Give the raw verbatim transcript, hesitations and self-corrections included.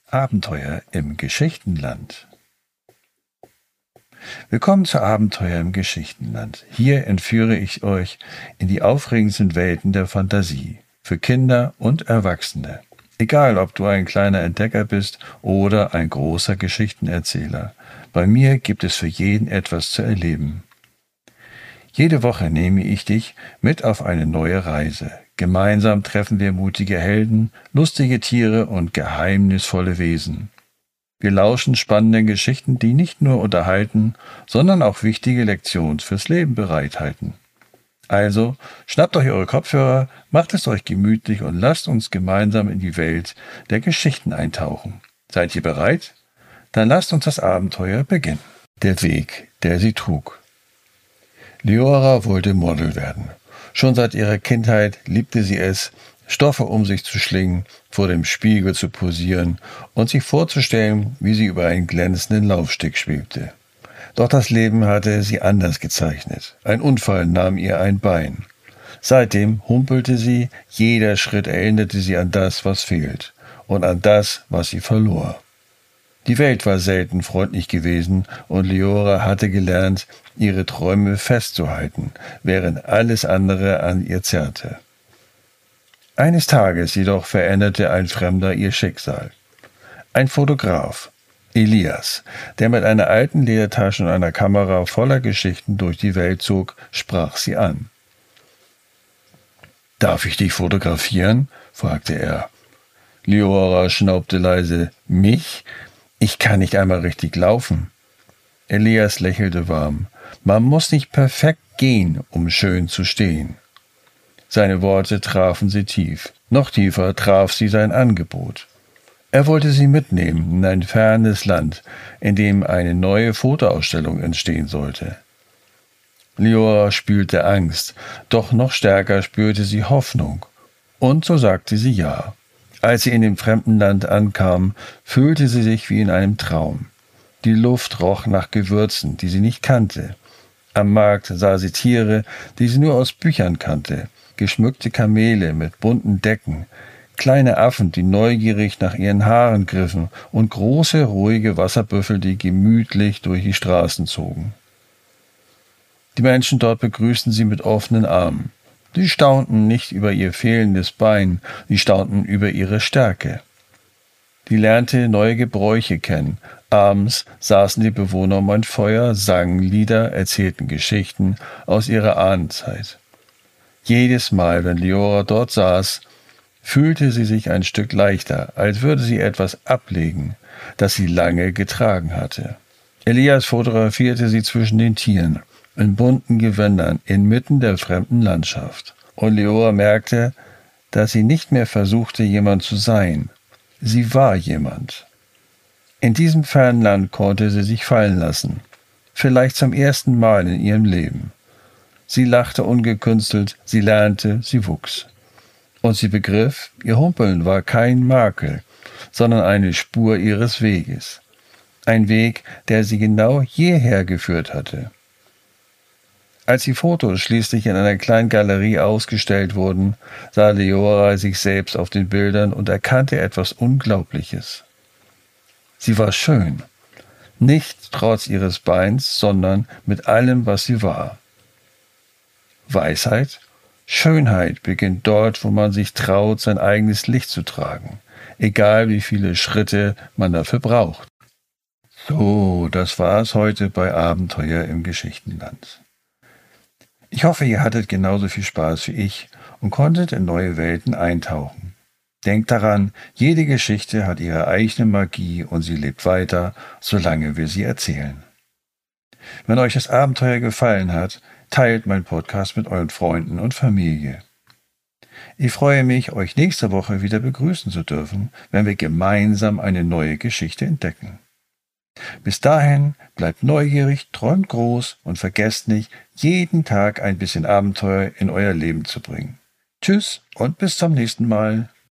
Abenteuer im Geschichtenland. Willkommen zu Abenteuer im Geschichtenland. Hier entführe ich euch in die aufregendsten Welten der Fantasie, für Kinder und Erwachsene. Egal, ob du ein kleiner Entdecker bist oder ein großer Geschichtenerzähler. Bei mir gibt es für jeden etwas zu erleben. Jede Woche nehme ich dich mit auf eine neue Reise. Gemeinsam treffen wir mutige Helden, lustige Tiere und geheimnisvolle Wesen. Wir lauschen spannenden Geschichten, die nicht nur unterhalten, sondern auch wichtige Lektionen fürs Leben bereithalten. Also, schnappt euch eure Kopfhörer, macht es euch gemütlich und lasst uns gemeinsam in die Welt der Geschichten eintauchen. Seid ihr bereit? Dann lasst uns das Abenteuer beginnen. Der Weg, der sie trug. Leora wollte Model werden. Schon seit ihrer Kindheit liebte sie es, Stoffe um sich zu schlingen, vor dem Spiegel zu posieren und sich vorzustellen, wie sie über einen glänzenden Laufsteg schwebte. Doch das Leben hatte sie anders gezeichnet. Ein Unfall nahm ihr ein Bein. Seitdem humpelte sie, jeder Schritt erinnerte sie an das, was fehlt, und an das, was sie verlor. Die Welt war selten freundlich gewesen und Leora hatte gelernt, ihre Träume festzuhalten, während alles andere an ihr zerrte. Eines Tages jedoch veränderte ein Fremder ihr Schicksal. Ein Fotograf, Elias, der mit einer alten Ledertasche und einer Kamera voller Geschichten durch die Welt zog, sprach sie an. »Darf ich dich fotografieren?« fragte er. Leora schnaubte leise. »Mich? Ich kann nicht einmal richtig laufen.« Elias lächelte warm. »Man muss nicht perfekt gehen, um schön zu stehen.« Seine Worte trafen sie tief. Noch tiefer traf sie sein Angebot. Er wollte sie mitnehmen in ein fernes Land, in dem eine neue Fotoausstellung entstehen sollte. Leora spürte Angst, doch noch stärker spürte sie Hoffnung. Und so sagte sie ja. Als sie in dem fremden Land ankam, fühlte sie sich wie in einem Traum. Die Luft roch nach Gewürzen, die sie nicht kannte. Am Markt sah sie Tiere, die sie nur aus Büchern kannte, geschmückte Kamele mit bunten Decken, kleine Affen, die neugierig nach ihren Haaren griffen, und große, ruhige Wasserbüffel, die gemütlich durch die Straßen zogen. Die Menschen dort begrüßten sie mit offenen Armen. Sie staunten nicht über ihr fehlendes Bein, sie staunten über ihre Stärke. Sie lernte neue Gebräuche kennen. Abends saßen die Bewohner um ein Feuer, sangen Lieder, erzählten Geschichten aus ihrer Ahnenzeit. Jedes Mal, wenn Leora dort saß, fühlte sie sich ein Stück leichter, als würde sie etwas ablegen, das sie lange getragen hatte. Elias fotografierte sie zwischen den Tieren, in bunten Gewändern, inmitten der fremden Landschaft. Und Leora merkte, dass sie nicht mehr versuchte, jemand zu sein. Sie war jemand. In diesem fernen Land konnte sie sich fallen lassen, vielleicht zum ersten Mal in ihrem Leben. Sie lachte ungekünstelt, sie lernte, sie wuchs. Und sie begriff, ihr Humpeln war kein Makel, sondern eine Spur ihres Weges. Ein Weg, der sie genau hierher geführt hatte. Als die Fotos schließlich in einer kleinen Galerie ausgestellt wurden, sah Leora sich selbst auf den Bildern und erkannte etwas Unglaubliches. Sie war schön, nicht trotz ihres Beins, sondern mit allem, was sie war. Weisheit? Schönheit beginnt dort, wo man sich traut, sein eigenes Licht zu tragen, egal wie viele Schritte man dafür braucht. So, das war's heute bei Abenteuer im Geschichtenland. Ich hoffe, ihr hattet genauso viel Spaß wie ich und konntet in neue Welten eintauchen. Denkt daran, jede Geschichte hat ihre eigene Magie und sie lebt weiter, solange wir sie erzählen. Wenn euch das Abenteuer gefallen hat, teilt meinen Podcast mit euren Freunden und Familie. Ich freue mich, euch nächste Woche wieder begrüßen zu dürfen, wenn wir gemeinsam eine neue Geschichte entdecken. Bis dahin bleibt neugierig, träumt groß und vergesst nicht, jeden Tag ein bisschen Abenteuer in euer Leben zu bringen. Tschüss und bis zum nächsten Mal.